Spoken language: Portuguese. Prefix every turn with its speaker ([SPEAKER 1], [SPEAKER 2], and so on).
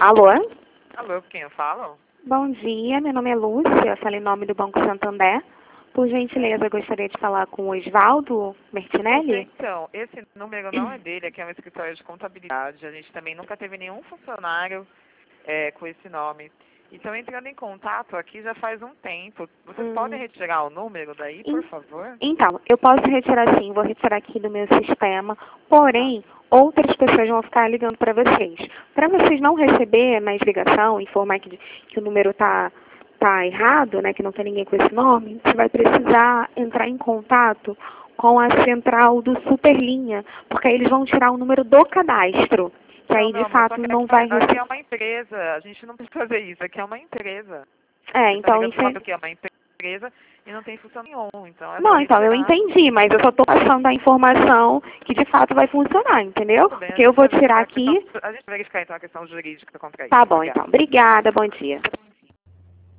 [SPEAKER 1] Alô?
[SPEAKER 2] Alô, quem eu falo?
[SPEAKER 1] Bom dia, meu nome é Lúcia, eu falo em nome do Banco Santander. Por gentileza, eu gostaria de falar com o Osvaldo Mertinelli.
[SPEAKER 2] Então, esse número não é dele, aqui é um escritório de contabilidade. A gente também nunca teve nenhum funcionário com esse nome. Então, entrando em contato aqui já faz um tempo. Vocês podem retirar o número daí, por favor?
[SPEAKER 1] Então, eu posso retirar sim, vou retirar aqui do meu sistema, porém, outras pessoas vão ficar ligando para vocês. Para vocês não receberem mais ligação, informar que o número tá errado, né, que não tem ninguém com esse nome, você vai precisar entrar em contato com a central do Superlinha, porque aí eles vão tirar o número do cadastro, que aí
[SPEAKER 2] Não,
[SPEAKER 1] de
[SPEAKER 2] amor, só
[SPEAKER 1] fato
[SPEAKER 2] que
[SPEAKER 1] não vai
[SPEAKER 2] aqui
[SPEAKER 1] receber.
[SPEAKER 2] é uma empresa. A gente não precisa fazer isso, aqui é uma empresa.
[SPEAKER 1] É,
[SPEAKER 2] Vocês estão
[SPEAKER 1] então,
[SPEAKER 2] ligando falando que é uma empresa e não tem função nenhuma. Então, é só
[SPEAKER 1] não, então, eu
[SPEAKER 2] retirar.
[SPEAKER 1] entendi, mas eu só estou passando a informação que de fato vai funcionar, entendeu?
[SPEAKER 2] Tudo bem,
[SPEAKER 1] Porque eu vou tirar aqui.
[SPEAKER 2] a gente vai verificar então a questão jurídica contra isso.
[SPEAKER 1] Tá bom,
[SPEAKER 2] Obrigada.
[SPEAKER 1] então. Obrigada, bom dia.